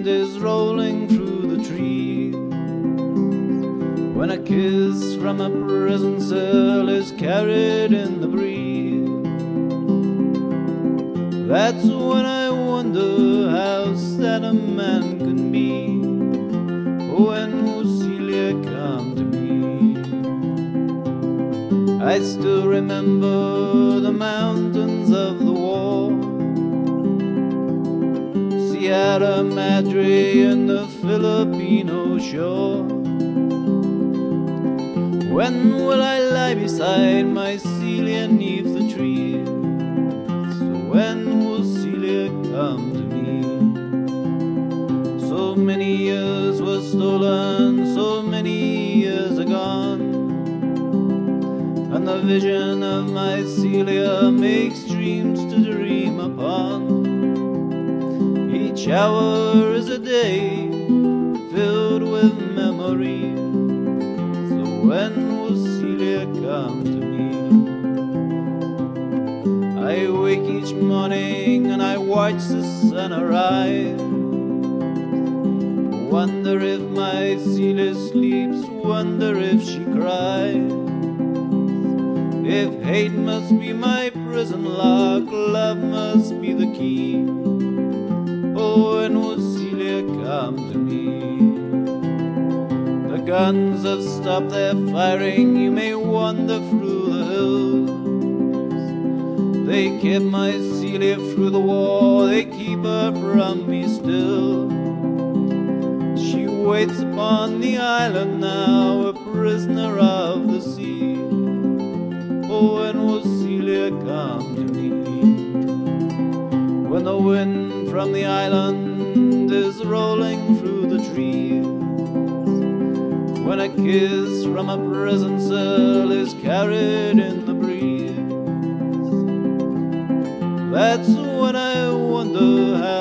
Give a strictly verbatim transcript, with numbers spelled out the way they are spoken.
wind is rolling through the trees, when a kiss from a prison cell is carried in the breeze, that's when I wonder how sad a man can be. When will Celia come to me? I still remember the mountains of the war, Sierra Madre and the Filipino shore. When will I lie beside my Celia neath the trees? So when will Celia come to me? So many years were stolen, so many years are gone, and the vision of my Celia makes dreams to dream upon. Each hour is a day filled with memories. So when will Celia come to me? I wake each morning and I watch the sun arise, wonder if my Celia sleeps, wonder if she cries. If hate must be my prison lock, love must be the key. Oh, when will Celia come to me? The guns have stopped their firing, you may wander through the hills. They kept my Celia through the war, they keep her from me still. She waits upon the island now, a prisoner of the sea. Oh, when will Celia come to me? When the wind from the island is rolling through the trees, when a kiss from a prison cell is carried in the breeze, that's when I wonder how